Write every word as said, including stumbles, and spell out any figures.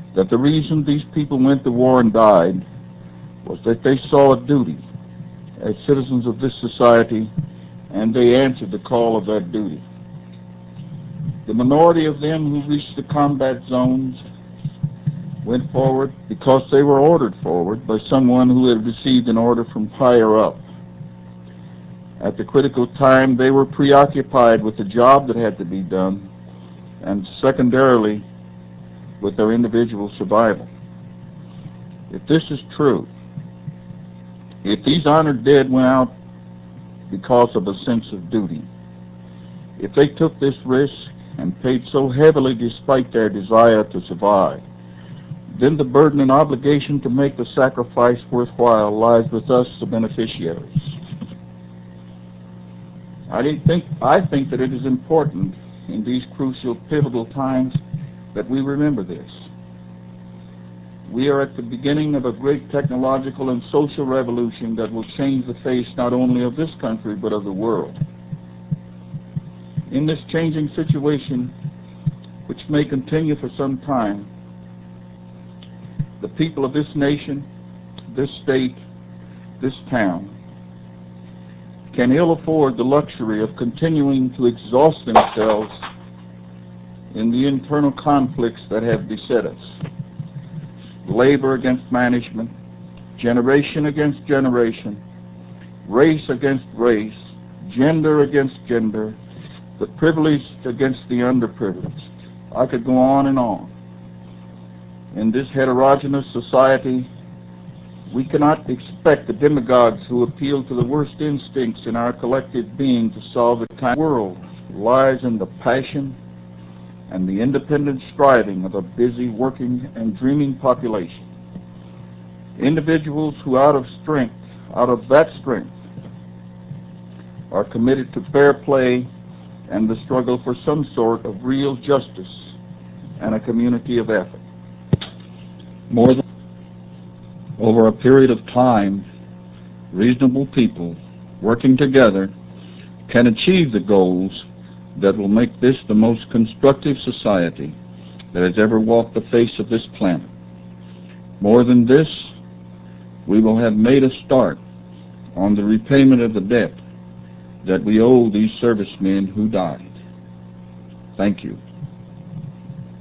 that the reason these people went to war and died was that they saw a duty as citizens of this society, and they answered the call of that duty. The minority of them who reached the combat zones went forward because they were ordered forward by someone who had received an order from higher up. At the critical time, they were preoccupied with the job that had to be done, and secondarily, with their individual survival. If this is true, if these honored dead went out because of a sense of duty, if they took this risk and paid so heavily despite their desire to survive, then the burden and obligation to make the sacrifice worthwhile lies with us, the beneficiaries. I think, I think that it is important in these crucial, pivotal times that we remember this. We are at the beginning of a great technological and social revolution that will change the face not only of this country but of the world. In this changing situation, which may continue for some time, the people of this nation, this state, this town, can ill afford the luxury of continuing to exhaust themselves in the internal conflicts that have beset us. Labor against management, generation against generation, race against race, gender against gender, the privileged against the underprivileged. I could go on and on. In this heterogeneous society, we cannot expect the demagogues who appeal to the worst instincts in our collective being to solve the kind. The world lies in the passion and the independent striving of a busy, working, and dreaming population. Individuals who out of strength, out of that strength, are committed to fair play and the struggle for some sort of real justice and a community of effort. More than over a period of time, reasonable people working together can achieve the goals that will make this the most constructive society that has ever walked the face of this planet. More than this, we will have made a start on the repayment of the debt that we owe these servicemen who died. Thank you.